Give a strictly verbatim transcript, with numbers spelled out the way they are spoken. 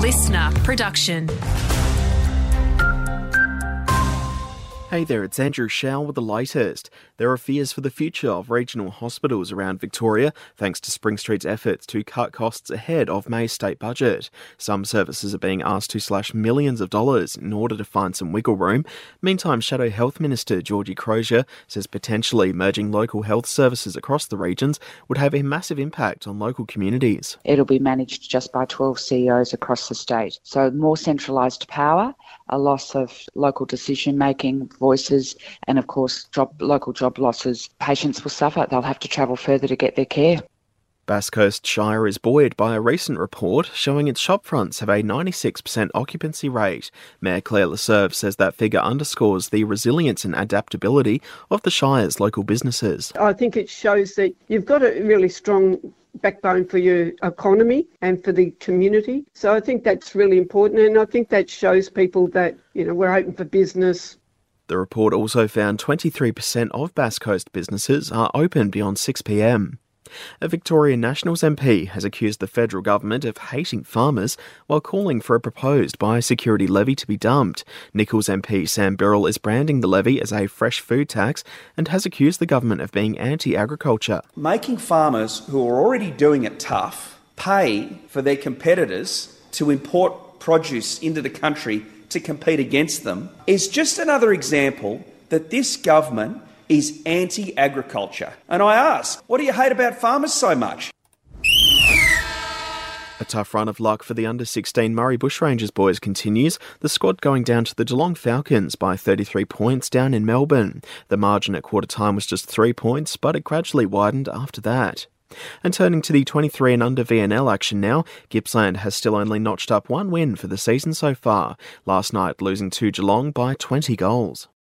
listener production. Hey there, it's Andrew Shaw with the latest. There are fears for the future of regional hospitals around Victoria, thanks to Spring Street's efforts to cut costs ahead of May's state budget. Some services are being asked to slash millions of dollars in order to find some wiggle room. Meantime, Shadow Health Minister Georgie Crozier says potentially merging local health services across the regions would have a massive impact on local communities. It'll be managed just by twelve C E Os across the state. So more centralised power, a loss of local decision-making, voices, and of course job, local job losses. Patients will suffer. They'll have to travel further to get their care. Bass Coast Shire is buoyed by a recent report showing its shopfronts have a ninety-six percent occupancy rate. Mayor Claire Leserve says that figure underscores the resilience and adaptability of the Shire's local businesses. I think it shows that you've got a really strong backbone for your economy and for the community. So I think that's really important, and I think that shows people that, you know, we're open for business. The report also found twenty-three percent of Bass Coast businesses are open beyond six p m. A Victorian Nationals M P has accused the federal government of hating farmers while calling for a proposed biosecurity levy to be dumped. Nichols M P Sam Birrell is branding the levy as a fresh food tax and has accused the government of being anti-agriculture. Making farmers who are already doing it tough pay for their competitors to import produce into the country to compete against them is just another example that this government is anti-agriculture. And I ask, what do you hate about farmers so much? A tough run of luck for the under sixteen Murray Bushrangers boys continues, the squad going down to the Geelong Falcons by thirty-three points down in Melbourne. The margin at quarter time was just three points, but it gradually widened after that. And turning to the twenty-three and under V N L action now, Gippsland has still only notched up one win for the season so far, last night losing to Geelong by twenty goals.